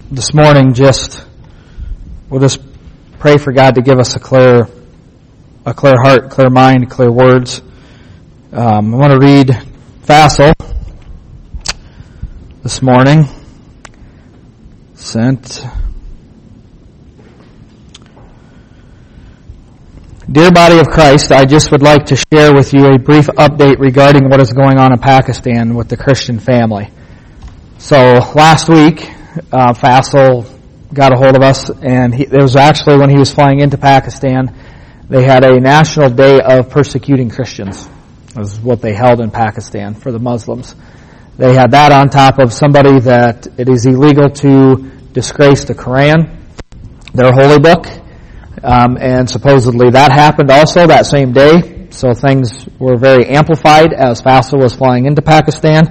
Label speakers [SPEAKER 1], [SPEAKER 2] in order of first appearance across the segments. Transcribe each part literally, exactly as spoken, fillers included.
[SPEAKER 1] this morning, just we'll just pray for God to give us a clear, a clear heart, clear mind, clear words. Um, I want to read Fassel this morning. Sent. Dear body of Christ, I just would like to share with you a brief update regarding what is going on in Pakistan with the Christian family. So last week, uh, Faisal got a hold of us, and he, it was actually when he was flying into Pakistan, they had a national day of persecuting Christians. That was what they held in Pakistan for the Muslims. They had that on top of somebody that it is illegal to disgrace the Quran, their holy book. Um, and supposedly that happened also that same day. So things were very amplified as Faisal was flying into Pakistan.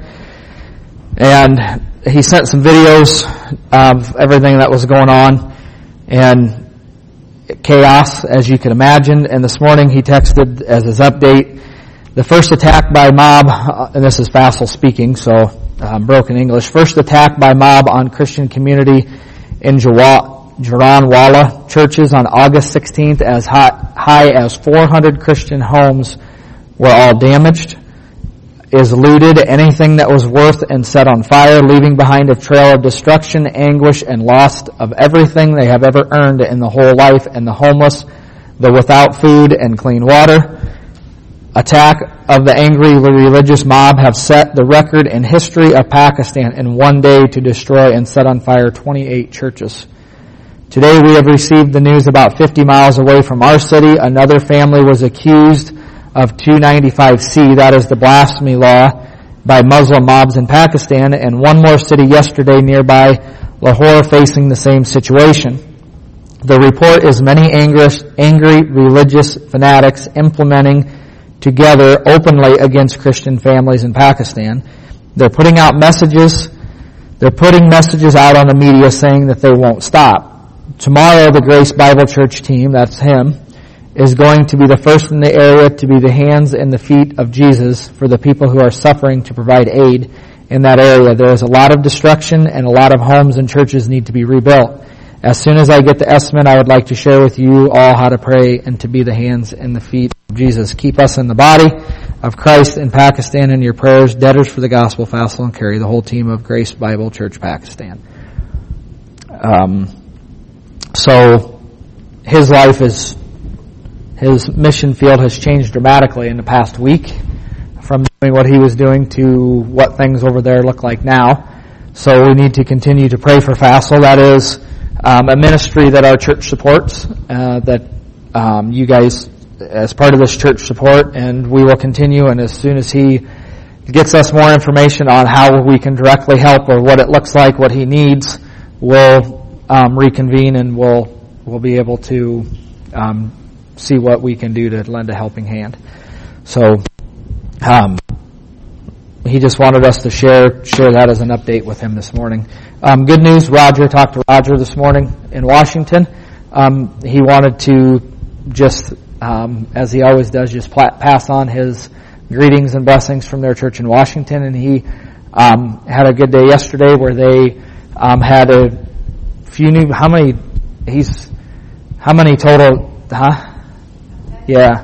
[SPEAKER 1] And he sent some videos of everything that was going on. And chaos, as you can imagine. And this morning he texted as his update, the first attack by mob, and this is Faisal speaking, so um, broken English. First attack by mob on Christian community in Jawad. Jaranwala churches on August sixteenth, as high, high as four hundred Christian homes were all damaged, is looted, anything that was worth and set on fire, leaving behind a trail of destruction, anguish, and loss of everything they have ever earned in the whole life, and the homeless, the without food and clean water. Attack of the angry religious mob have set the record in history of Pakistan in one day to destroy and set on fire twenty-eight churches. Today we have received the news about fifty miles away from our city. Another family was accused of two ninety-five C, that is the blasphemy law, by Muslim mobs in Pakistan, and one more city yesterday nearby, Lahore, facing the same situation. The report is many angry, angry religious fanatics implementing together openly against Christian families in Pakistan. They're putting out messages, they're putting messages out on the media saying that they won't stop. Tomorrow, the Grace Bible Church team, that's him, is going to be the first in the area to be the hands and the feet of Jesus for the people who are suffering to provide aid in that area. There is a lot of destruction, and a lot of homes and churches need to be rebuilt. As soon as I get the estimate, I would like to share with you all how to pray and to be the hands and the feet of Jesus. Keep us in the body of Christ in Pakistan in your prayers. Debtors for the Gospel, Faisal and Carrie, the whole team of Grace Bible Church Pakistan. Um... So his life is, his mission field has changed dramatically in the past week from doing what he was doing to what things over there look like now. So we need to continue to pray for Faisal. That is um, a ministry that our church supports, uh, that um, you guys as part of this church support, and we will continue. And as soon as he gets us more information on how we can directly help or what it looks like, what he needs, we'll Um, reconvene, and we'll we'll be able to um, see what we can do to lend a helping hand. So um, he just wanted us to share share that as an update with him this morning. Um, good news, Roger talked to Roger this morning in Washington. Um, he wanted to just, um, as he always does, just pla- pass on his greetings and blessings from their church in Washington. And he um, had a good day yesterday where they um, had a few new, how many, he's, how many total, huh? Yeah.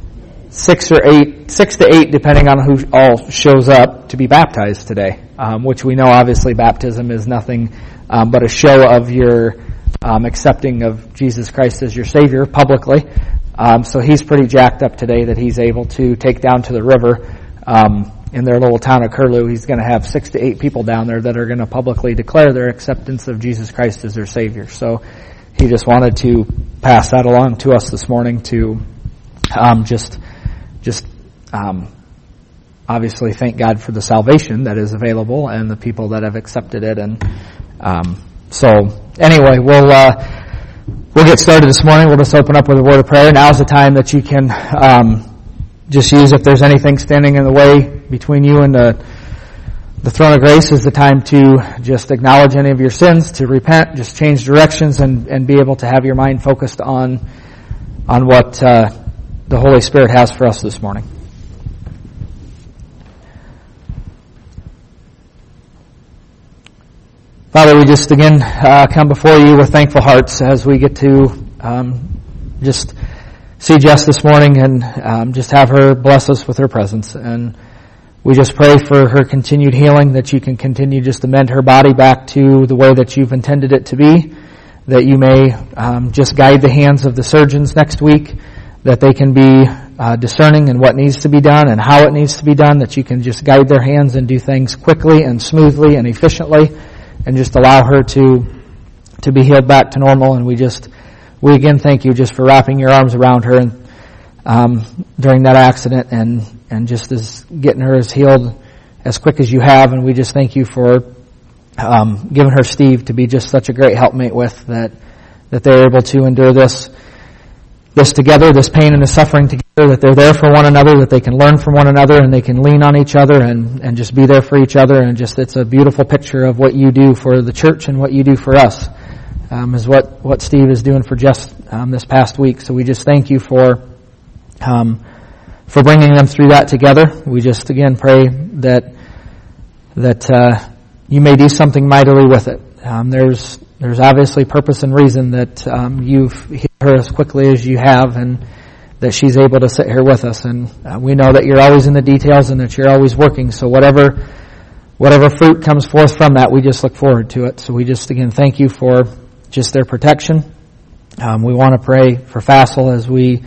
[SPEAKER 1] Six or eight, six to eight depending on who all shows up to be baptized today, um, which we know obviously baptism is nothing um, but a show of your um, accepting of Jesus Christ as your Savior publicly. Um, so he's pretty jacked up today that he's able to take down to the river um, in their little town of Curlew. He's going to have six to eight people down there that are going to publicly declare their acceptance of Jesus Christ as their Savior. So he just wanted to pass that along to us this morning to um, just just um, obviously thank God for the salvation that is available and the people that have accepted it. And um, so anyway, we'll uh, we'll get started this morning. We'll just open up with a word of prayer. Now's the time that you can um, just use, if there's anything standing in the way between you and the, the throne of grace, is the time to just acknowledge any of your sins, to repent, just change directions, and, and be able to have your mind focused on on what uh, the Holy Spirit has for us this morning. Father, we just again uh, come before you with thankful hearts as we get to um, just see Jess this morning and um, just have her bless us with her presence. And we just pray for her continued healing, that you can continue just to mend her body back to the way that you've intended it to be, that you may um, just guide the hands of the surgeons next week, that they can be uh, discerning in what needs to be done and how it needs to be done, that you can just guide their hands and do things quickly and smoothly and efficiently, and just allow her to to be healed back to normal. And we just, we again thank you just for wrapping your arms around her and um, during that accident and, and just as getting her as healed as quick as you have. And we just thank you for um, giving her Steve to be just such a great helpmate with, that that they're able to endure this this together, this pain and this suffering together, that they're there for one another, that they can learn from one another and they can lean on each other and, and just be there for each other. And just, it's a beautiful picture of what you do for the church and what you do for us, um, is what, what Steve is doing for Jess um, this past week. So we just thank you for, um, for bringing them through that together. We just again pray that, that, uh, you may do something mightily with it. Um, there's, there's obviously purpose and reason that, um, you've healed her as quickly as you have, and that she's able to sit here with us. And uh, we know that you're always in the details and that you're always working. So whatever, whatever fruit comes forth from that, we just look forward to it. So we just again thank you for just their protection. Um, we want to pray for Fassel as we,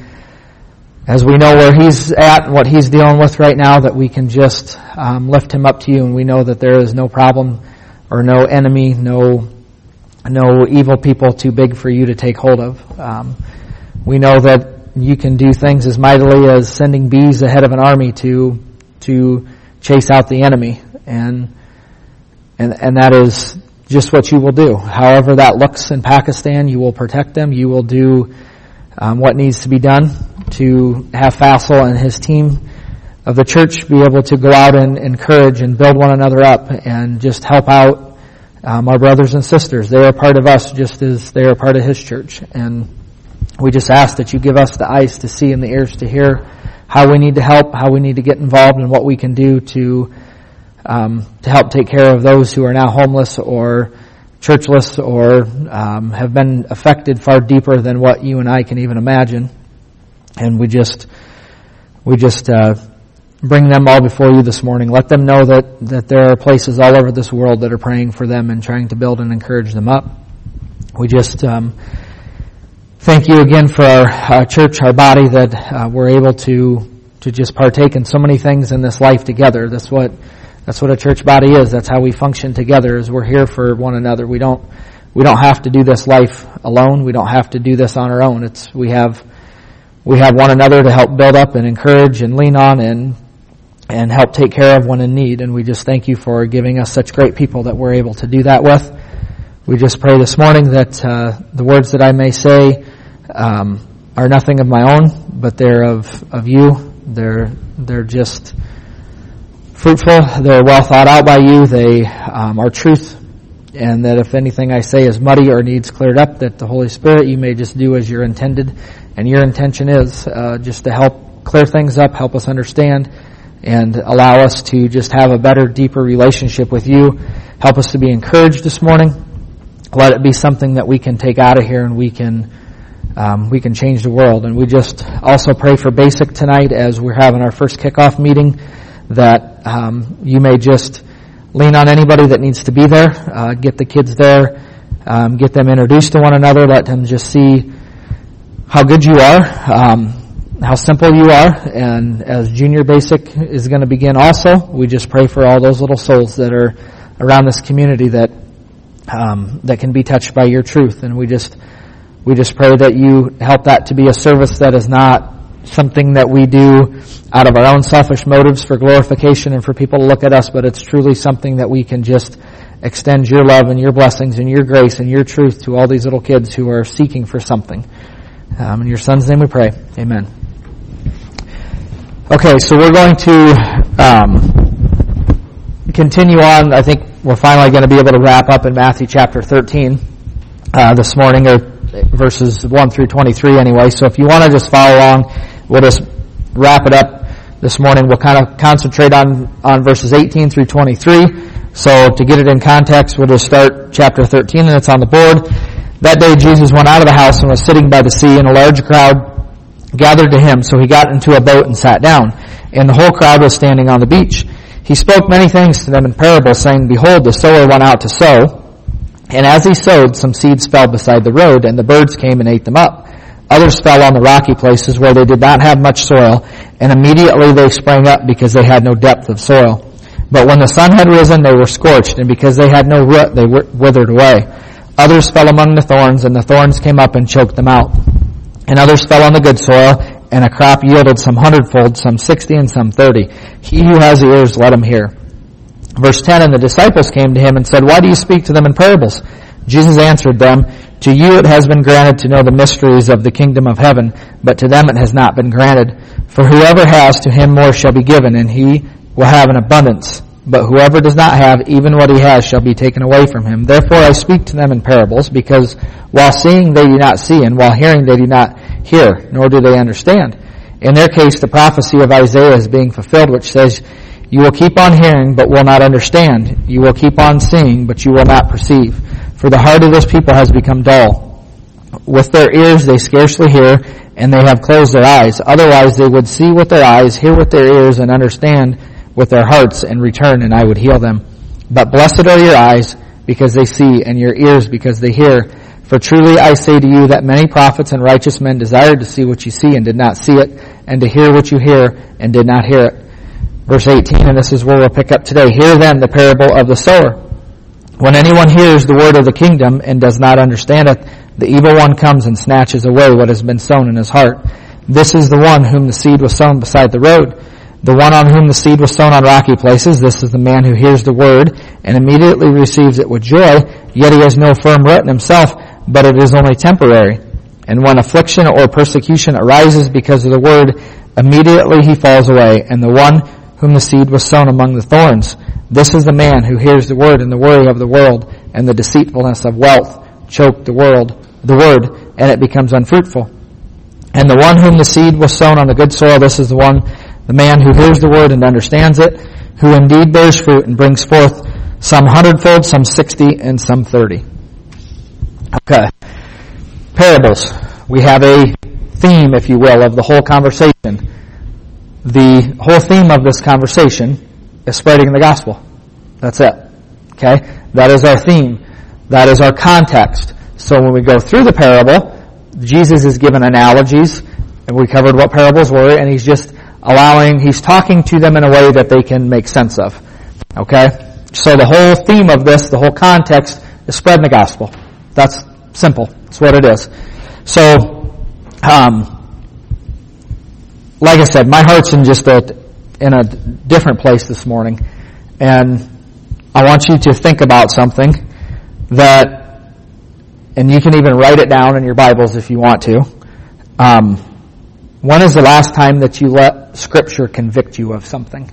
[SPEAKER 1] as we know where he's at and what he's dealing with right now, that we can just um, lift him up to you. And we know that there is no problem or no enemy, no no evil people too big for you to take hold of. Um, we know that you can do things as mightily as sending bees ahead of an army to to chase out the enemy, and and and that is just what you will do. However that looks in Pakistan, you will protect them. You will do um, what needs to be done to have Fassel and his team of the church be able to go out and encourage and build one another up and just help out Um, our brothers and sisters. They are part of us just as they are part of his church. And we just ask that you give us the eyes to see and the ears to hear how we need to help, how we need to get involved, and what we can do to um, to help take care of those who are now homeless or churchless or um, have been affected far deeper than what you and I can even imagine. And we just we just uh, bring them all before you this morning. Let them know that, that there are places all over this world that are praying for them and trying to build and encourage them up. We just um, thank you again for our, our church, our body, that uh, we're able to to just partake in so many things in this life together. That's what that's what a church body is. That's how we function together. Is we're here for one another. We don't we don't have to do this life alone. We don't have to do this on our own. It's we have we have one another to help build up and encourage and lean on and and help take care of one in need. And we just thank you for giving us such great people that we're able to do that with. We just pray this morning that uh, the words that I may say um, are nothing of my own, but they're of, of you. They're they're just fruitful. They're well thought out by you. They um, are truth. And that if anything I say is muddy or needs cleared up, that the Holy Spirit, you may just do as you're intended. And your intention is uh, just to help clear things up, help us understand, and allow us to just have a better, deeper relationship with you. Help us to be encouraged this morning. Let it be something that we can take out of here and we can um, we can change the world. And we just also pray for Basic tonight as we're having our first kickoff meeting, that um, you may just lean on anybody that needs to be there. Uh, get the kids there. Um, get them introduced to one another. Let them just see how good you are. Um, how simple you are. And as Junior Basic is going to begin also, we just pray for all those little souls that are around this community that um, that can be touched by your truth. And we just we just pray that you help that to be a service that is not something that we do out of our own selfish motives for glorification and for people to look at us, but it's truly something that we can just extend your love and your blessings and your grace and your truth to all these little kids who are seeking for something. Um, in your Son's name we pray. Amen. Okay, so we're going to um, continue on. I think we're finally going to be able to wrap up in Matthew chapter thirteen uh, this morning, or verses one through twenty-three anyway. So if you want to just follow along, we'll just wrap it up this morning. We'll kind of concentrate on, on verses eighteen through twenty-three. So to get it in context, we'll just start chapter thirteen, and it's on the board. That day Jesus went out of the house and was sitting by the sea, and a large crowd gathered to him. So he got into a boat and sat down, and the whole crowd was standing on the beach. He spoke many things to them in parables, saying, Behold, the sower went out to sow. And as he sowed, some seeds fell beside the road, and the birds came and ate them up. Others fell on the rocky places where they did not have much soil, and immediately they sprang up because they had no depth of soil. But when the sun had risen, they were scorched, and because they had no root, they withered away. Others fell among the thorns, and the thorns came up and choked them out. And others fell on the good soil, and a crop yielded some hundredfold, some sixty, and some thirty. He who has ears, let him hear. Verse ten, and the disciples came to him and said, Why do you speak to them in parables? Jesus answered them, To you it has been granted to know the mysteries of the kingdom of heaven, but to them it has not been granted. For whoever has, to him more shall be given, and he will have an abundance. But whoever does not have, even what he has shall be taken away from him. Therefore I speak to them in parables, because while seeing they do not see, and while hearing they do not hear, nor do they understand. In their case the prophecy of Isaiah is being fulfilled, which says, You will keep on hearing, but will not understand. You will keep on seeing, but you will not perceive. For the heart of this people has become dull. With their ears they scarcely hear, and they have closed their eyes. Otherwise they would see with their eyes, hear with their ears, and understand with their hearts, and return, and I would heal them. But blessed are your eyes, because they see, and your ears, because they hear. For truly I say to you that many prophets and righteous men desired to see what you see, and did not see it, and to hear what you hear, and did not hear it. Verse eighteen, and this is where we'll pick up today. Hear then the parable of the sower. When anyone hears the word of the kingdom and does not understand it, the evil one comes and snatches away what has been sown in his heart. This is the one whom the seed was sown beside the road. The one on whom the seed was sown on rocky places, this is the man who hears the word and immediately receives it with joy, yet he has no firm root in himself, but it is only temporary. And when affliction or persecution arises because of the word, immediately he falls away. And the one whom the seed was sown among the thorns, this is the man who hears the word, and the worry of the world and the deceitfulness of wealth choke the world, the word, and it becomes unfruitful. And the one whom the seed was sown on the good soil, this is the one, the man who hears the word and understands it, who indeed bears fruit and brings forth some hundredfold, some sixty, and some thirty. Okay. Parables. We have a theme, if you will, of the whole conversation. The whole theme of this conversation is spreading the gospel. That's it. Okay? That is our theme. That is our context. So when we go through the parable, Jesus is given analogies, and we covered what parables were, and he's just allowing, he's talking to them in a way that they can make sense of. Okay? So the whole theme of this, the whole context, is spreading the gospel. That's simple. That's what it is. So, um, like I said, my heart's in just a, in a different place this morning, and I want you to think about something that, and you can even write it down in your Bibles if you want to. Um, when is the last time that you let Scripture convict you of something?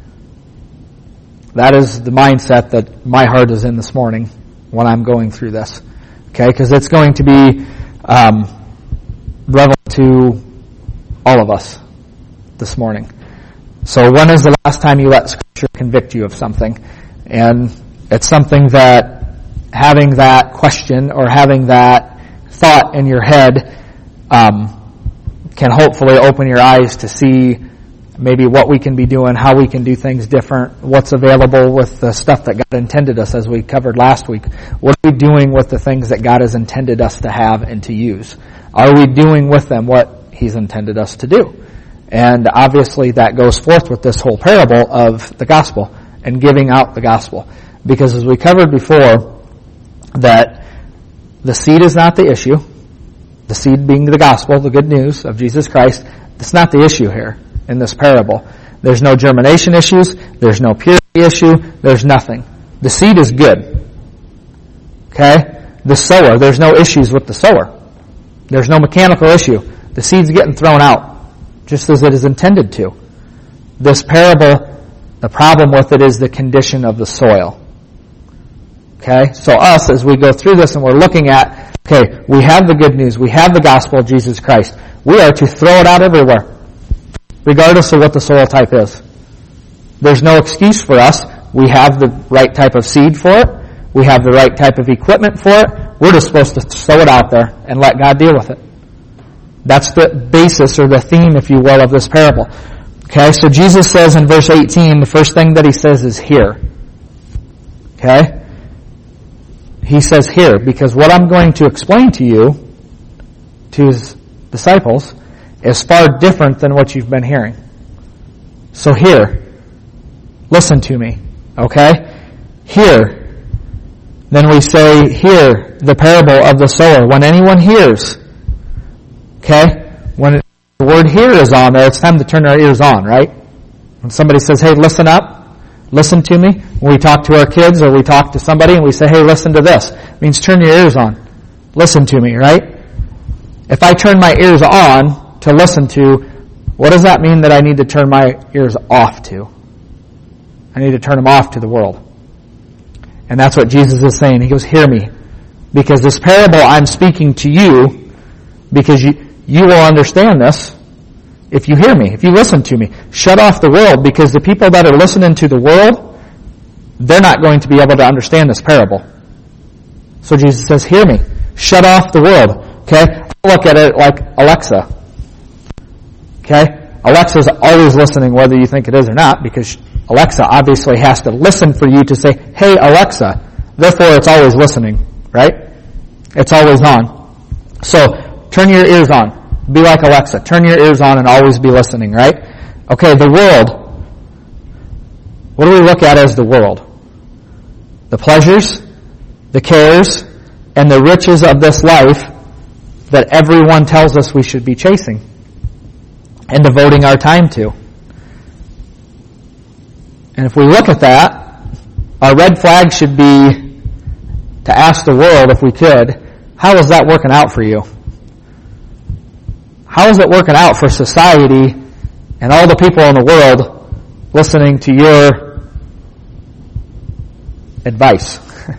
[SPEAKER 1] That is the mindset that my heart is in this morning when I'm going through this. Okay, because it's going to be um, relevant to all of us this morning. So when is the last time you let Scripture convict you of something? And it's something that having that question or having that thought in your head um, can hopefully open your eyes to see maybe what we can be doing, how we can do things different, what's available with the stuff that God intended us, as we covered last week. What are we doing with the things that God has intended us to have and to use? Are we doing with them what He's intended us to do? And obviously that goes forth with this whole parable of the gospel and giving out the gospel. Because as we covered before, that the seed is not the issue. The seed being the gospel, the good news of Jesus Christ. It's not the issue here in this parable. There's no germination issues. There's no purity issue. There's nothing. The seed is good. Okay? The sower, there's no issues with the sower. There's no mechanical issue. The seed's getting thrown out, just as it is intended to. This parable, the problem with it is the condition of the soil. Okay? So us, as we go through this and we're looking at, okay, we have the good news. We have the gospel of Jesus Christ. We are to throw it out everywhere, regardless of what the soil type is. There's no excuse for us. We have the right type of seed for it. We have the right type of equipment for it. We're just supposed to throw it out there and let God deal with it. That's the basis or the theme, if you will, of this parable. Okay, so Jesus says in verse eighteen, the first thing that he says is here. Okay? He says here, because what I'm going to explain to you, to his disciples, is far different than what you've been hearing. So here, listen to me. Okay? Here. Then we say here, the parable of the sower. When anyone hears, okay? When it, the word hear is on there, it's time to turn our ears on, right? When somebody says, hey, listen up, listen to me. When we talk to our kids or we talk to somebody and we say, hey, listen to this. It means turn your ears on. Listen to me, right? If I turn my ears on to listen to, what does that mean that I need to turn my ears off to? I need to turn them off to the world. And that's what Jesus is saying. He goes, hear me. Because this parable I'm speaking to you, because you, you will understand this if you hear me, if you listen to me. Shut off the world, because the people that are listening to the world, they're not going to be able to understand this parable. So Jesus says, hear me. Shut off the world. Okay? I look at it like Alexa. Okay? Alexa's always listening whether you think it is or not, because Alexa obviously has to listen for you to say, hey, Alexa. Therefore, it's always listening, right? It's always on. So, turn your ears on. Be like Alexa. Turn your ears on and always be listening, right? Okay, the world. What do we look at as the world? The pleasures, the cares, and the riches of this life that everyone tells us we should be chasing and devoting our time to. And if we look at that, our red flag should be to ask the world, if we could, how is that working out for you? How is it working out for society and all the people in the world listening to your advice?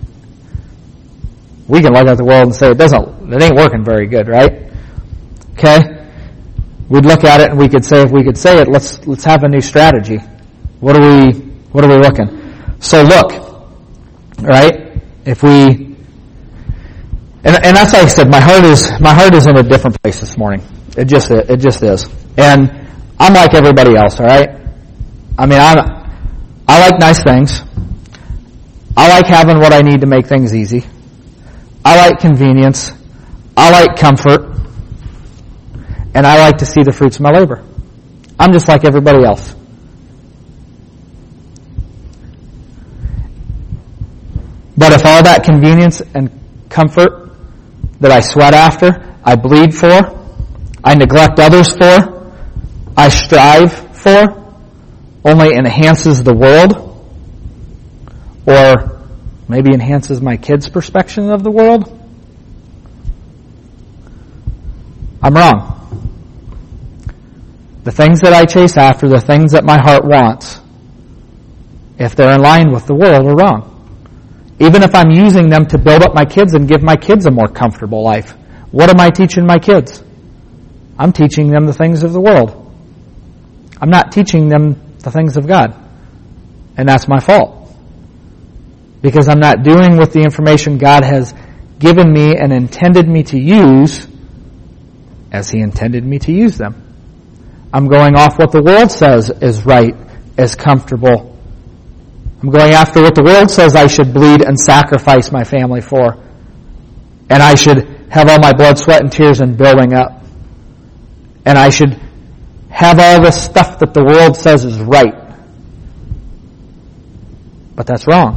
[SPEAKER 1] We can look at the world and say it doesn't, it ain't working very good, right? Okay? We'd look at it and we could say, if we could say it, let's let's have a new strategy. What are we what are we looking? So look, right? If we and and that's like I said, my heart is my heart is in a different place this morning. It just it just is. And I'm like everybody else, all right? I mean, I'm I like nice things. I like having what I need to make things easy. I like convenience. I like comfort. And I like to see the fruits of my labor. I'm just like everybody else. But if all that convenience and comfort that I sweat after, I bleed for, I neglect others for, I strive for, only enhances the world, or maybe enhances my kids' perception of the world, I'm wrong. The things that I chase after, the things that my heart wants, if they're in line with the world, are wrong. Even if I'm using them to build up my kids and give my kids a more comfortable life, what am I teaching my kids? I'm teaching them the things of the world. I'm not teaching them the things of God. And that's my fault. Because I'm not doing with the information God has given me and intended me to use as He intended me to use them. I'm going off what the world says is right, is comfortable. I'm going after what the world says I should bleed and sacrifice my family for. And I should have all my blood, sweat, and tears in building up. And I should have all the stuff that the world says is right. But that's wrong.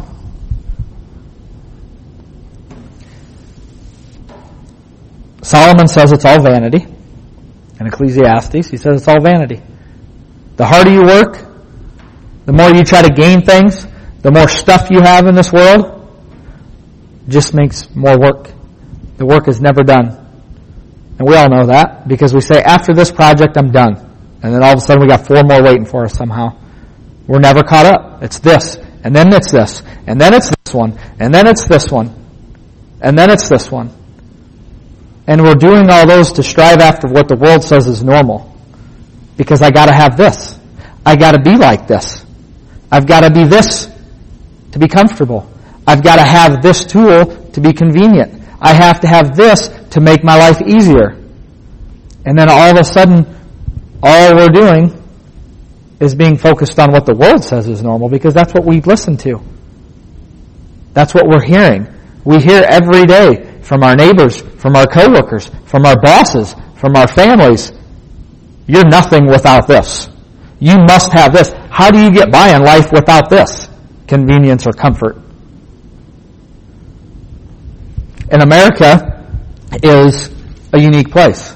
[SPEAKER 1] Solomon says it's all vanity. In Ecclesiastes, he says it's all vanity. The harder you work, the more you try to gain things, the more stuff you have in this world, just makes more work. The work is never done. And we all know that, because we say, after this project, I'm done. And then all of a sudden we got four more waiting for us somehow. We're never caught up. It's this, and then it's this, and then it's this one, and then it's this one, and then it's this one. And we're doing all those to strive after what the world says is normal. Because I gotta have this. I gotta be like this. I've gotta be this to be comfortable. I've got to have this tool to be convenient. I have to have this to make my life easier. And then all of a sudden, all we're doing is being focused on what the world says is normal, because that's what we listen to. That's what we're hearing. We hear every day from our neighbors, from our coworkers, from our bosses, from our families, you're nothing without this. You must have this. How do you get by in life without this? Convenience or comfort. And America is a unique place.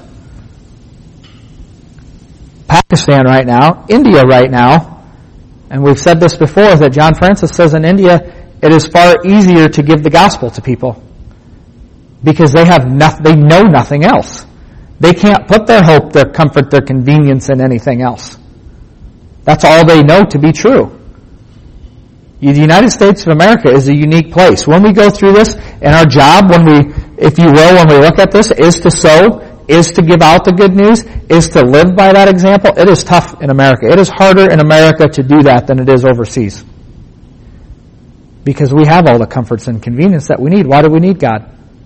[SPEAKER 1] Pakistan right now, India right now, and we've said this before, that John Francis says in India, it is far easier to give the gospel to people because they have nothing, they know nothing else. They can't put their hope, their comfort, their convenience in anything else. That's all they know to be true. The United States of America is a unique place. When we go through this, and our job, when we, if you will, when we look at this, is to sow, is to give out the good news, is to live by that example. It is tough in America. It is harder in America to do that than it is overseas. Because we have all the comforts and convenience that we need. Why do we need God?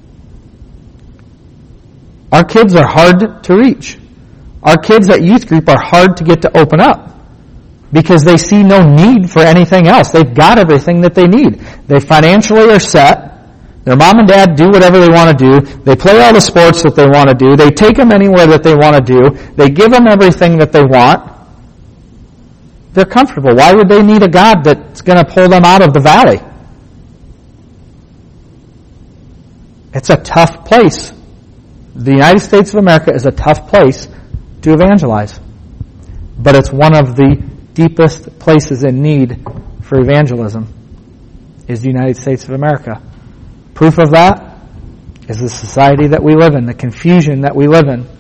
[SPEAKER 1] Our kids are hard to reach. Our kids at youth group are hard to get to open up because they see no need for anything else. They've got everything that they need. They financially are set. Their mom and dad do whatever they want to do. They play all the sports that they want to do. They take them anywhere that they want to do. They give them everything that they want. They're comfortable. Why would they need a God that's going to pull them out of the valley? It's a tough place. The United States of America is a tough place to evangelize. But it's one of the deepest places in need for evangelism is the United States of America. Proof of that is the society that we live in, the confusion that we live in.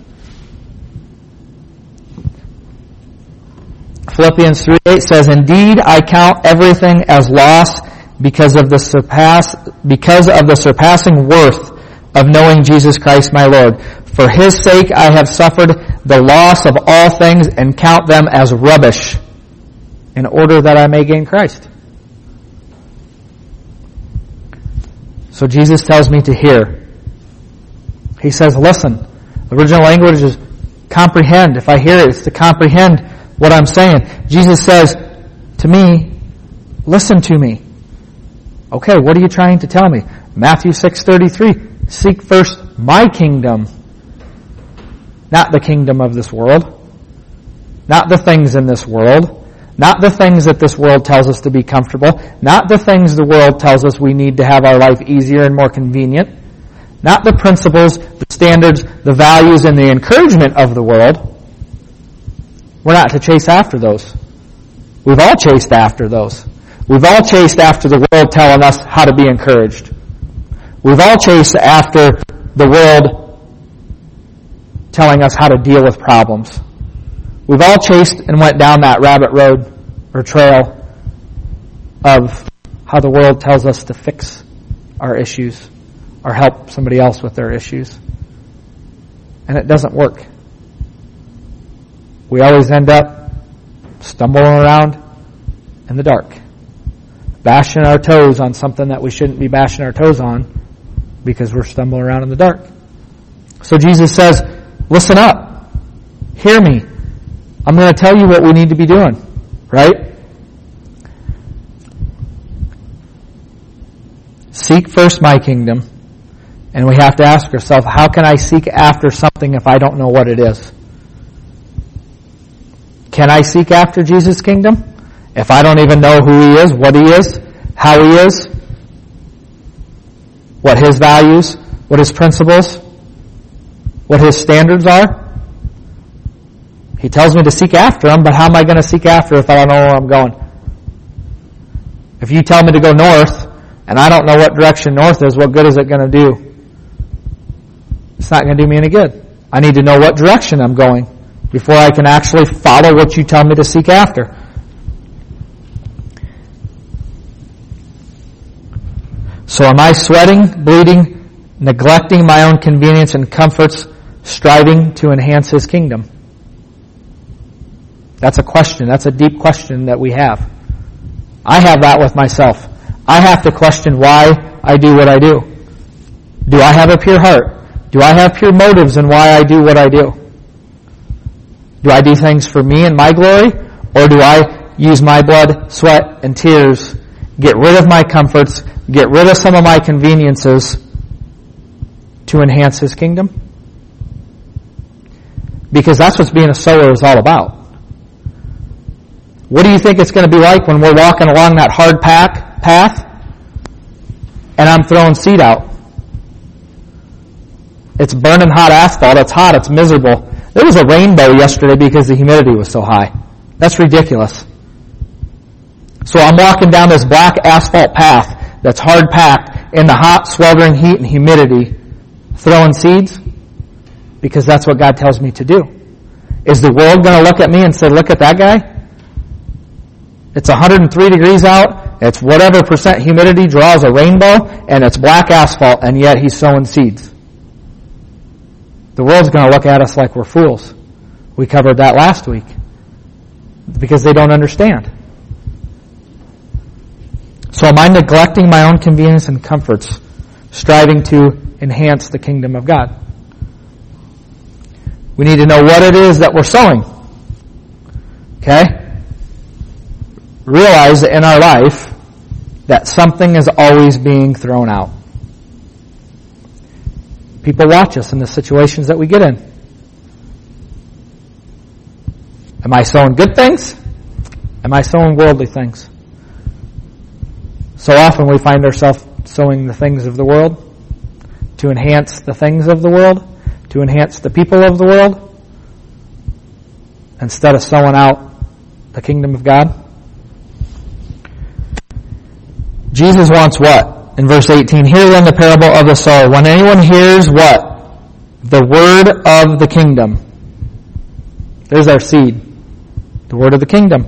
[SPEAKER 1] Philippians three eight says, "Indeed, I count everything as loss because of the surpass because of the surpassing worth of knowing Jesus Christ my Lord. For His sake I have suffered the loss of all things and count them as rubbish, in order that I may gain Christ." So Jesus tells me to hear. He says, listen. The original language is comprehend. If I hear it, it's to comprehend what I'm saying. Jesus says to me, listen to me. Okay, what are you trying to tell me? Matthew six thirty-three, seek first my kingdom, not the kingdom of this world, not the things in this world, not the things that this world tells us to be comfortable, not the things the world tells us we need to have our life easier and more convenient, not the principles, the standards, the values, and the encouragement of the world. We're not to chase after those. We've all chased after those. We've all chased after the world telling us how to be encouraged. We've all chased after the world telling us how to deal with problems. We've all chased and went down that rabbit road or trail of how the world tells us to fix our issues or help somebody else with their issues. And it doesn't work. We always end up stumbling around in the dark, bashing our toes on something that we shouldn't be bashing our toes on because we're stumbling around in the dark. So Jesus says, listen up. Hear me. I'm going to tell you what we need to be doing, right? Seek first my kingdom. And we have to ask ourselves, how can I seek after something if I don't know what it is? Can I seek after Jesus' kingdom if I don't even know who He is, what He is, how He is, what His values, what His principles, what His standards are? He tells me to seek after Him, but how am I going to seek after if I don't know where I'm going? If you tell me to go north, and I don't know what direction north is, what good is it going to do? It's not going to do me any good. I need to know what direction I'm going before I can actually follow what you tell me to seek after. So am I sweating, bleeding, neglecting my own convenience and comforts, striving to enhance His kingdom? That's a question. That's a deep question that we have. I have that with myself. I have to question why I do what I do. Do I have a pure heart? Do I have pure motives in why I do what I do? Do I do things for me and my glory? Or do I use my blood, sweat, and tears, get rid of my comforts, get rid of some of my conveniences to enhance His kingdom? Because that's what being a sower is all about. What do you think it's going to be like when we're walking along that hard pack, path and I'm throwing seed out? It's burning hot asphalt. It's hot. It's miserable. There was a rainbow yesterday because the humidity was so high. That's ridiculous. So I'm walking down this black asphalt path that's hard packed in the hot, sweltering heat and humidity, throwing seeds because that's what God tells me to do. Is the world going to look at me and say, look at that guy? It's one hundred three degrees out. It's whatever percent humidity draws a rainbow, and it's black asphalt, and yet he's sowing seeds. The world's going to look at us like we're fools. We covered that last week. Because they don't understand. So am I neglecting my own convenience and comforts, striving to enhance the kingdom of God? We need to know what it is that we're sowing. Okay? Realize that in our life that something is always being thrown out. People watch us in the situations that we get in. Am I sowing good things? Am I sowing worldly things? So often we find ourselves sowing the things of the world to enhance the things of the world, to enhance the people of the world, instead of sowing out the kingdom of God. Jesus wants what? In verse eighteen, hear then the parable of the sower. When anyone hears what? The word of the kingdom. There's our seed. The word of the kingdom.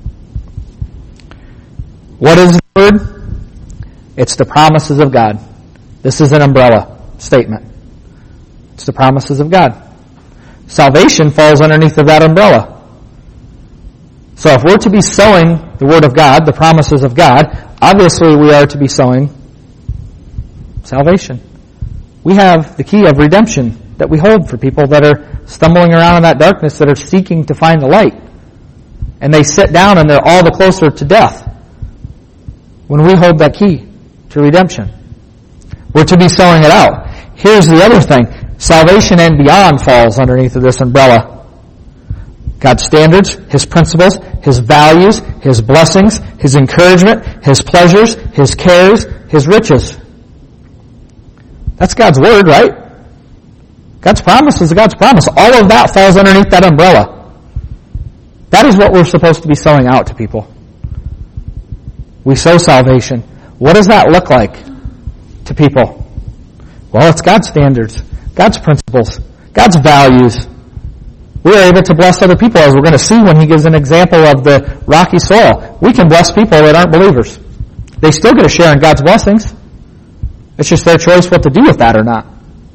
[SPEAKER 1] What is the word? It's the promises of God. This is an umbrella statement. It's the promises of God. Salvation falls underneath of that umbrella. So if we're to be sowing the word of God, the promises of God, obviously we are to be sowing salvation. We have the key of redemption that we hold for people that are stumbling around in that darkness, that are seeking to find the light. And they sit down and they're all the closer to death when we hold that key to redemption. We're to be sowing it out. Here's the other thing. Salvation and beyond falls underneath of this umbrella. God's standards, His principles, His values, His blessings, His encouragement, His pleasures, His cares, His riches. That's God's word, right? God's promise is God's promise. All of that falls underneath that umbrella. That is what we're supposed to be sowing out to people. We sow salvation. What does that look like to people? Well, it's God's standards, God's principles, God's values. We are able to bless other people, as we're going to see when He gives an example of the rocky soil. We can bless people that aren't believers. They still get a share in God's blessings. It's just their choice what to do with that or not.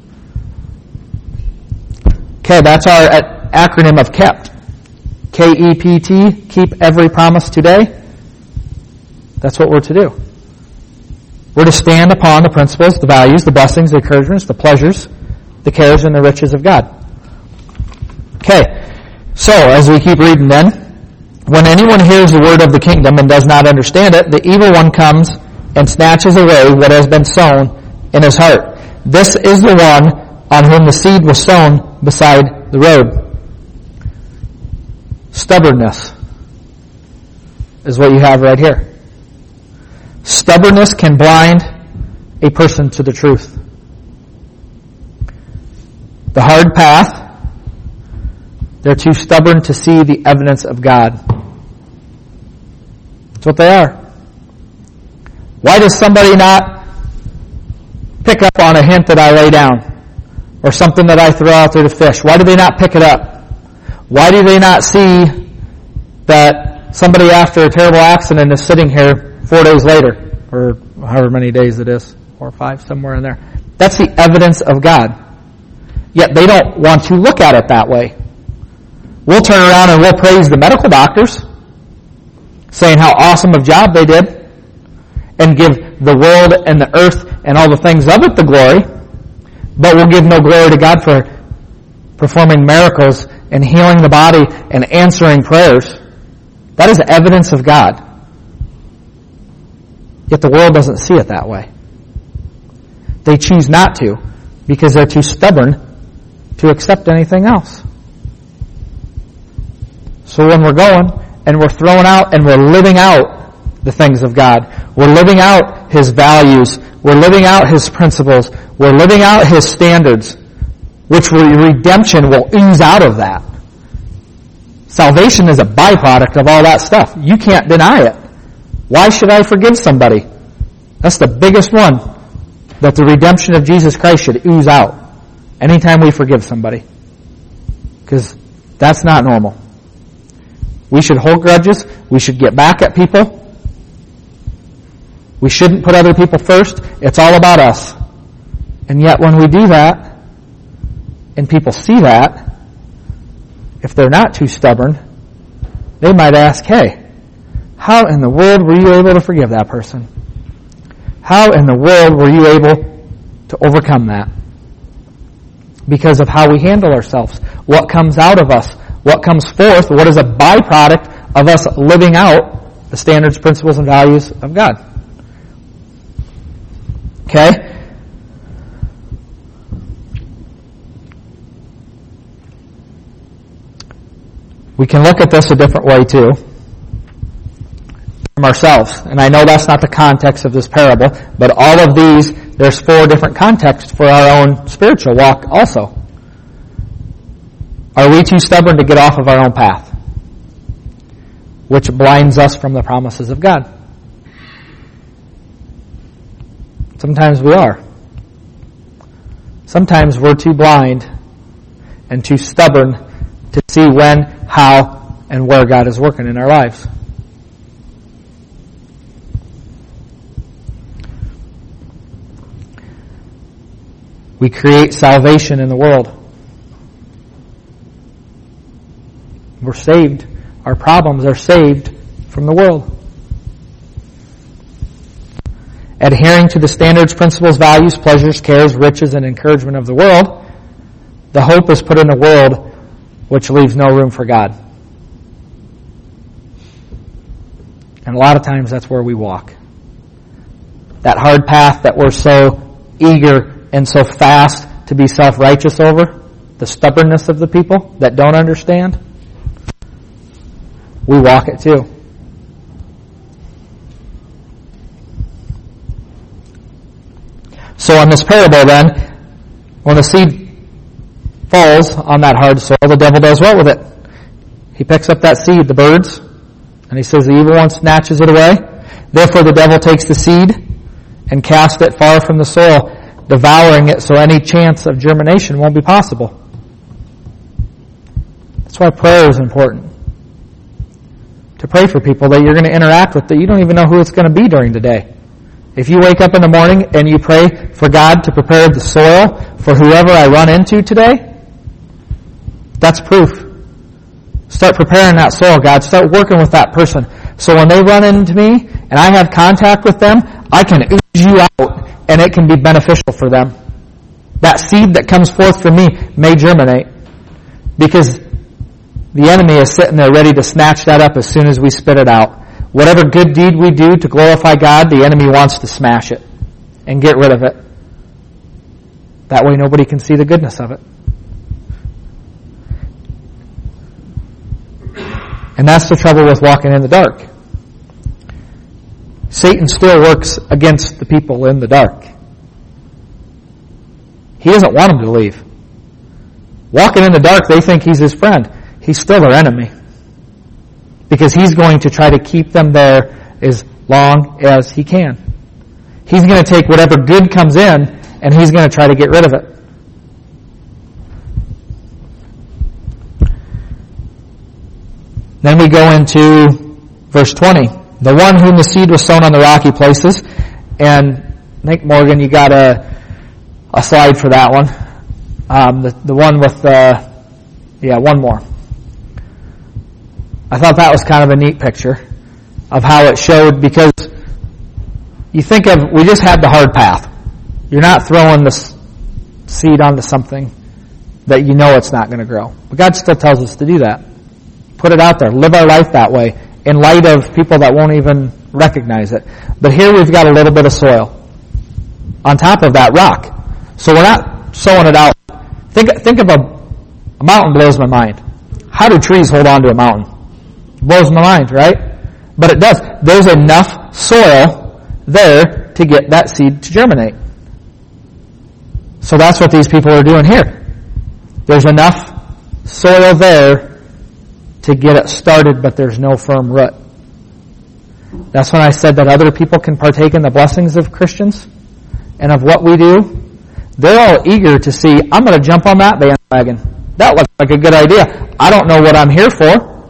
[SPEAKER 1] Okay, that's our acronym of KEPT. K E P T, keep every promise today. That's what we're to do. We're to stand upon the principles, the values, the blessings, the encouragements, the pleasures, the cares, and the riches of God. Okay, so as we keep reading then, when anyone hears the word of the kingdom and does not understand it, the evil one comes and snatches away what has been sown in his heart. This is the one on whom the seed was sown beside the road. Stubbornness is what you have right here. Stubbornness can blind a person to the truth. The hard path, they're too stubborn to see the evidence of God. That's what they are. Why does somebody not pick up on a hint that I lay down? Or something that I throw out there to fish? Why do they not pick it up? Why do they not see that somebody after a terrible accident is sitting here four days later? Or however many days it is. Four or five, somewhere in there. That's the evidence of God. Yet they don't want to look at it that way. We'll turn around and we'll praise the medical doctors, saying how awesome of a job they did. and give the world and the earth and all the things of it the glory, but we'll give no glory to God for performing miracles and healing the body and answering prayers. That is evidence of God. Yet the world doesn't see it that way. They choose not to because they're too stubborn to accept anything else. So when we're going and we're throwing out and we're living out the things of God, we're living out His values, we're living out His principles, we're living out His standards, which redemption will ooze out of that. Salvation is a byproduct of all that stuff. You can't deny it. Why should I forgive somebody? That's the biggest one, that the redemption of Jesus Christ should ooze out anytime we forgive somebody. Because that's not normal. We should hold grudges. We should get back at people. We shouldn't put other people first. It's all about us. And yet when we do that, and people see that, if they're not too stubborn, they might ask, hey, how in the world were you able to forgive that person? How in the world were you able to overcome that? Because of how we handle ourselves. What comes out of us? What comes forth? What is a byproduct of us living out the standards, principles, and values of God? Okay? We can look at this a different way too. From ourselves. And I know that's not the context of this parable, but all of these, there's four different contexts for our own spiritual walk also. Are we too stubborn to get off of our own path? Which blinds us from the promises of God. Sometimes we are. Sometimes we're too blind and too stubborn to see when, how, and where God is working in our lives. We create salvation in the world. We're saved. Our problems are saved from the world. Adhering to the standards, principles, values, pleasures, cares, riches, and encouragement of the world, the hope is put in a world which leaves no room for God. And a lot of times that's where we walk. That hard path that we're so eager and so fast to be self-righteous over, the stubbornness of the people that don't understand, we walk it too. So in this parable then, when the seed falls on that hard soil, the devil does what with it? He picks up that seed, the birds, and he says the evil one snatches it away. Therefore the devil takes the seed and casts it far from the soil, devouring it so any chance of germination won't be possible. That's why prayer is important. To pray for people that you're going to interact with that you don't even know who it's going to be during the day. If you wake up in the morning and you pray for God to prepare the soil for whoever I run into today, that's proof. Start preparing that soil, God. Start working with that person. So when they run into me and I have contact with them, I can ooze you out and it can be beneficial for them. That seed that comes forth from me may germinate because the enemy is sitting there ready to snatch that up as soon as we spit it out. Whatever good deed we do to glorify God, the enemy wants to smash it and get rid of it. That way nobody can see the goodness of it. And that's the trouble with walking in the dark. Satan still works against the people in the dark. He doesn't want them to leave. Walking in the dark, they think he's his friend. He's still their enemy. Because he's going to try to keep them there as long as he can. He's going to take whatever good comes in and he's going to try to get rid of it. Then we go into verse twenty. The one whom the seed was sown on the rocky places. And I think, Morgan, you got a, a slide for that one. Um, the, the one with, uh, yeah, one more. I thought that was kind of a neat picture of how it showed, because, you think of, we just had the hard path. You're not throwing the seed onto something that you know it's not going to grow. But God still tells us to do that. Put it out there. Live our life that way in light of people that won't even recognize it. But here we've got a little bit of soil on top of that rock. So we're not sowing it out. Think, think of a, a mountain blows my mind. How do trees hold on to a mountain? It blows my mind, right? But it does. There's enough soil there to get that seed to germinate. So that's what these people are doing here. There's enough soil there to get it started, but there's no firm root. That's when I said that other people can partake in the blessings of Christians and of what we do. They're all eager to see, I'm going to jump on that bandwagon. That looks like a good idea. I don't know what I'm here for.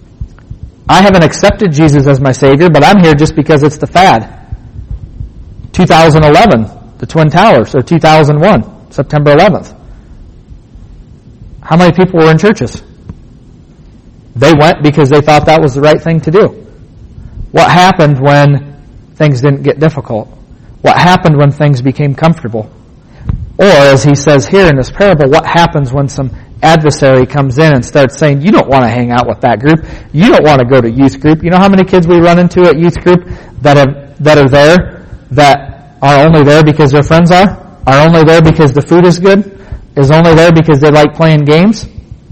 [SPEAKER 1] I haven't accepted Jesus as my Savior, but I'm here just because it's the fad. two thousand eleven, the Twin Towers, or two thousand one, September eleventh. How many people were in churches? They went because they thought that was the right thing to do. What happened when things didn't get difficult? What happened when things became comfortable? Or, as he says here in this parable, what happens when some adversary comes in and starts saying, you don't want to hang out with that group. You don't want to go to youth group. You know how many kids we run into at youth group that have, that are there, that are only there because their friends are? Are only there because the food is good? Is only there because they like playing games?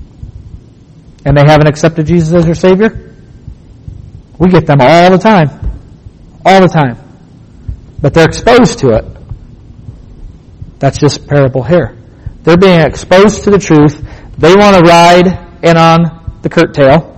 [SPEAKER 1] And they haven't accepted Jesus as their Savior? We get them all the time. All the time. But they're exposed to it. That's just parable here. They're being exposed to the truth. They want to ride in on the curtail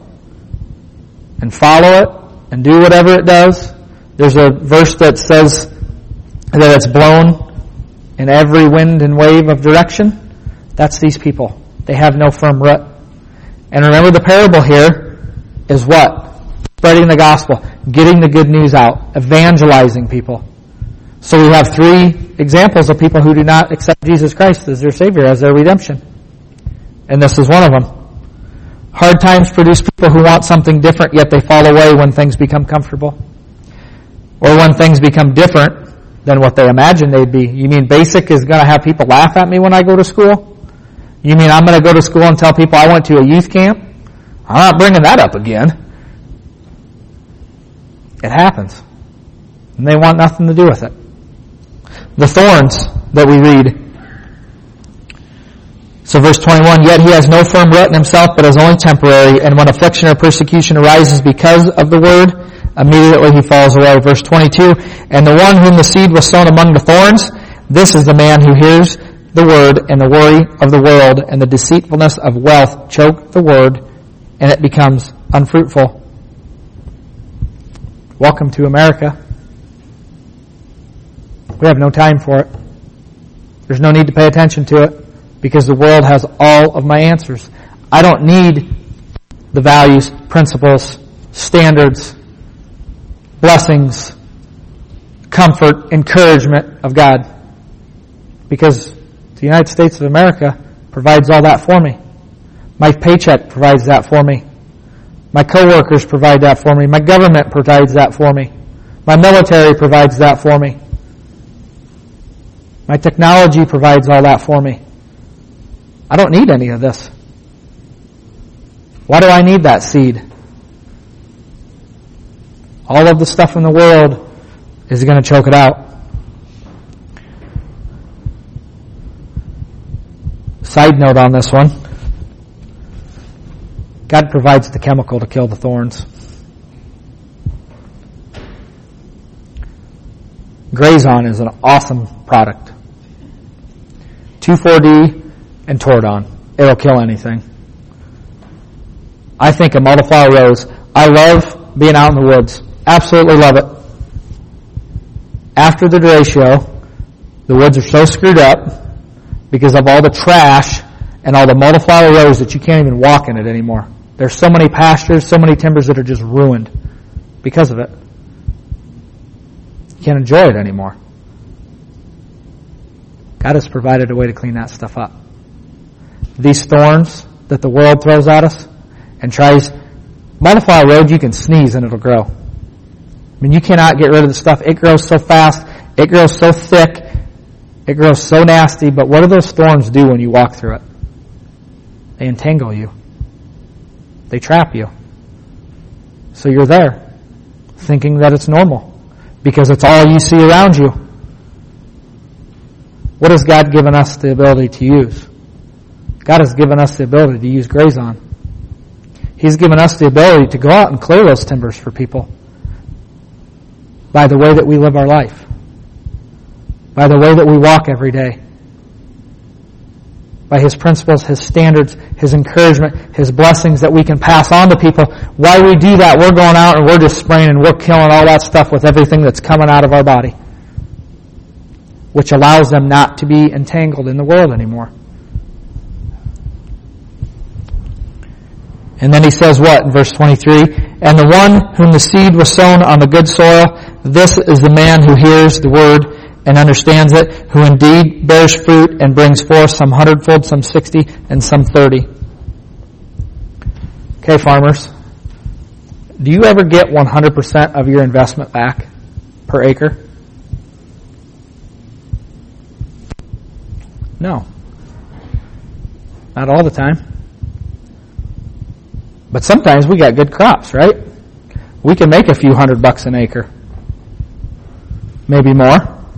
[SPEAKER 1] and follow it and do whatever it does. There's a verse that says that it's blown in every wind and wave of direction. That's these people. They have no firm root. And remember, the parable here is what? Spreading the gospel, getting the good news out, evangelizing people. So we have three examples of people who do not accept Jesus Christ as their Savior, as their redemption. And this is one of them. Hard times produce people who want something different, yet they fall away when things become comfortable. Or when things become different than what they imagined they'd be. You mean basic is going to have people laugh at me when I go to school? You mean I'm going to go to school and tell people I went to a youth camp? I'm not bringing that up again. It happens. And they want nothing to do with it. The thorns that we read. So verse twenty-one, yet he has no firm root in himself, but is only temporary, and when affliction or persecution arises because of the word, immediately he falls away. Verse twenty-two, and the one whom the seed was sown among the thorns, this is the man who hears the word, and the worry of the world and the deceitfulness of wealth choke the word, and it becomes unfruitful. Welcome to America. We have no time for it. There's no need to pay attention to it because the world has all of my answers. I don't need the values, principles, standards, blessings, comfort, encouragement of God because the United States of America provides all that for me. My paycheck provides that for me. My coworkers provide that for me. My government provides that for me. My military provides that for me. My technology provides all that for me. I don't need any of this. Why do I need that seed? All of the stuff in the world is going to choke it out. Side note on this one. God provides the chemical to kill the thorns. Grazon is an awesome product. two four D and Tordon. It'll kill anything. I think of Multiflower Rose. I love being out in the woods. Absolutely love it. After the derecho, the woods are so screwed up because of all the trash and all the Multiflower Rose that you can't even walk in it anymore. There's so many pastures, so many timbers that are just ruined because of it. You can't enjoy it anymore. God has provided a way to clean that stuff up. These thorns that the world throws at us and tries, Multiflower Road, you can sneeze and it'll grow. mean, you cannot get rid of the stuff. It grows so fast. It grows so thick. It grows so nasty. But what do those thorns do when you walk through it? They entangle you. They trap you. So you're there, thinking that it's normal, because it's all you see around you. What has God given us the ability to use? God has given us the ability to use Grazon. He's given us the ability to go out and clear those timbers for people by the way that we live our life, by the way that we walk every day, by His principles, His standards, His encouragement, His blessings that we can pass on to people. Why we do that, we're going out and we're just spraying and we're killing all that stuff with everything that's coming out of our body, which allows them not to be entangled in the world anymore. And then he says what in verse twenty-three? And the one whom the seed was sown on the good soil, this is the man who hears the word and understands it, who indeed bears fruit and brings forth some hundredfold, some sixty, and some thirty. Okay, farmers, do you ever get one hundred percent of your investment back per acre? No. Not all the time. But sometimes we got good crops, right? We can make a few hundred bucks an acre. Maybe more.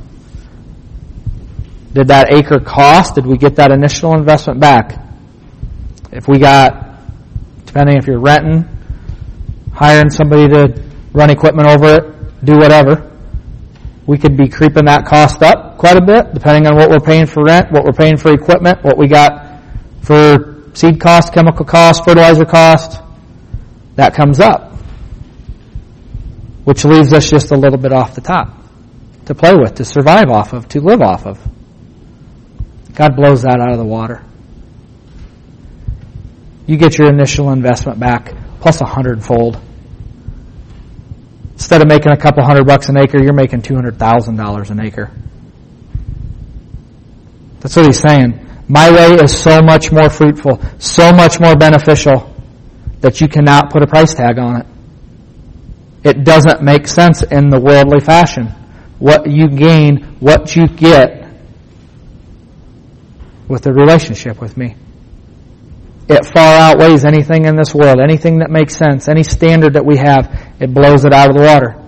[SPEAKER 1] Did that acre cost? Did we get that initial investment back? If we got, depending if you're renting, hiring somebody to run equipment over it, do whatever, we could be creeping that cost up quite a bit, depending on what we're paying for rent, what we're paying for equipment, what we got for seed cost, chemical cost, fertilizer cost. That comes up, which leaves us just a little bit off the top to play with, to survive off of, to live off of. God blows that out of the water. You get your initial investment back plus a hundredfold. Instead of making a couple hundred bucks an acre, you're making two hundred thousand dollars an acre. That's what he's saying. My way is so much more fruitful, so much more beneficial, that you cannot put a price tag on it. It doesn't make sense in the worldly fashion. What you gain, what you get with the relationship with me. It far outweighs anything in this world, anything that makes sense, any standard that we have, it blows it out of the water.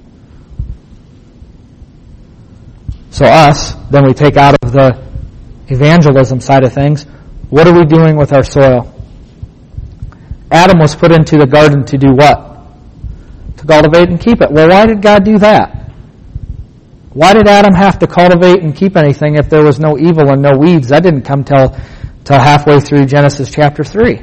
[SPEAKER 1] So us, then we take out of the evangelism side of things, what are we doing with our soil? Adam was put into the garden to do what? To cultivate and keep it. Well, why did God do that? Why did Adam have to cultivate and keep anything if there was no evil and no weeds? That didn't come till, till halfway through Genesis chapter three.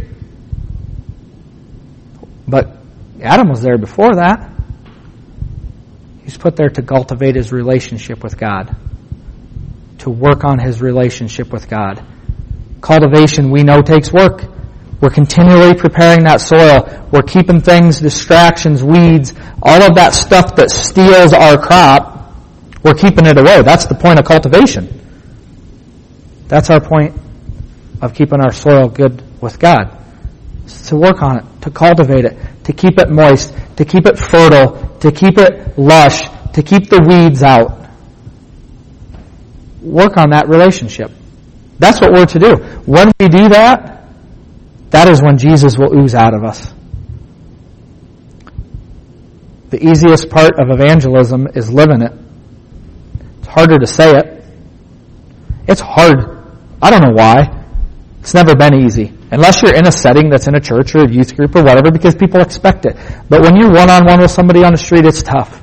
[SPEAKER 1] But Adam was there before that. He's put there to cultivate his relationship with God, to work on his relationship with God. Cultivation, we know, takes work. We're continually preparing that soil. We're keeping things, distractions, weeds, all of that stuff that steals our crop, we're keeping it away. That's the point of cultivation. That's our point of keeping our soil good with God. It's to work on it, to cultivate it, to keep it moist, to keep it fertile, to keep it lush, to keep the weeds out. Work on that relationship. That's what we're to do. When we do that, that is when Jesus will ooze out of us. The easiest part of evangelism is living it. It's harder to say it. It's hard. I don't know why. It's never been easy. Unless you're in a setting that's in a church or a youth group or whatever, because people expect it. But when you're one-on-one with somebody on the street, it's tough.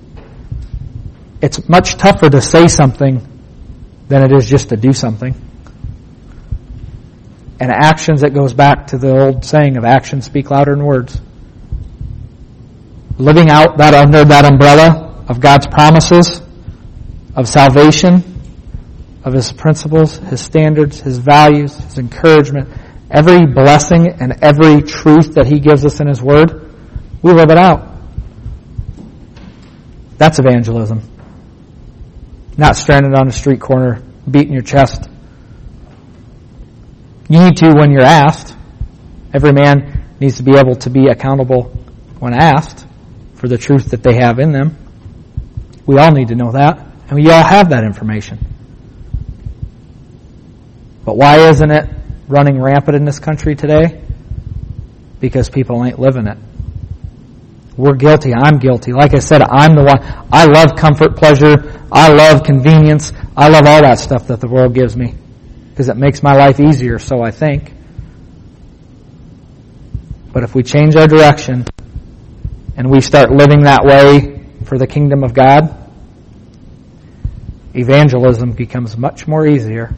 [SPEAKER 1] It's much tougher to say something than it is just to do something. And actions, it goes back to the old saying of actions speak louder than words. Living out that under that umbrella of God's promises, of salvation, of His principles, His standards, His values, His encouragement, every blessing and every truth that He gives us in His Word, we live it out. That's evangelism. Not stranded on a street corner, beating your chest. You need to when you're asked. Every man needs to be able to be accountable when asked for the truth that they have in them. We all need to know that, and we all have that information. But why isn't it running rampant in this country today? Because people ain't living it. We're guilty. I'm guilty. Like I said, I'm the one. I love comfort, pleasure. I love convenience. I love all that stuff that the world gives me because it makes my life easier, so I think. But if we change our direction and we start living that way for the kingdom of God, evangelism becomes much more easier.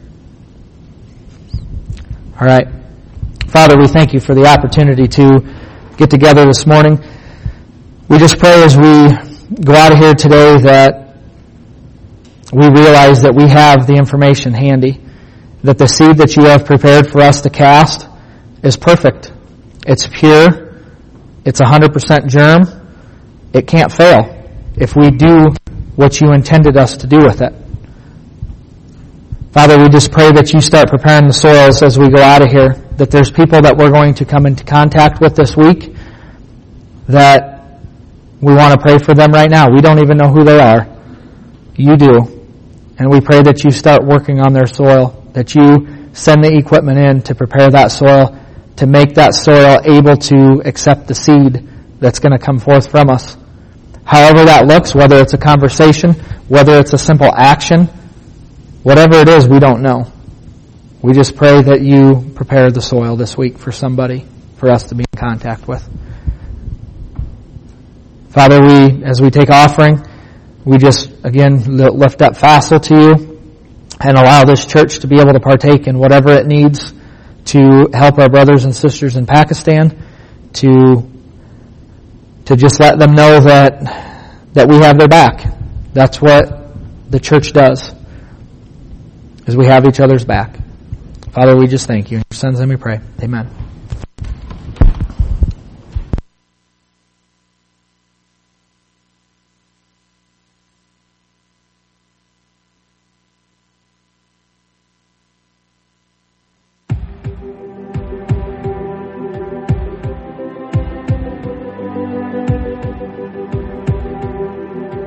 [SPEAKER 1] All right. Father, we thank you for the opportunity to get together this morning. We just pray as we go out of here today that we realize that we have the information handy, that the seed that you have prepared for us to cast is perfect. It's pure. It's one hundred percent germ. It can't fail if we do what you intended us to do with it. Father, we just pray that you start preparing the soils as we go out of here, that there's people that we're going to come into contact with this week that we want to pray for them right now. We don't even know who they are. You do. And we pray that you start working on their soil, that you send the equipment in to prepare that soil, to make that soil able to accept the seed that's going to come forth from us. However that looks, whether it's a conversation, whether it's a simple action, whatever it is, we don't know. We just pray that you prepare the soil this week for somebody, for us to be in contact with. Father, we, as we take offering, we just, again, lift up Fassel to you and allow this church to be able to partake in whatever it needs to help our brothers and sisters in Pakistan, to to just let them know that that we have their back. That's what the church does, is we have each other's back. Father, we just thank you. In your son's name we pray. Amen.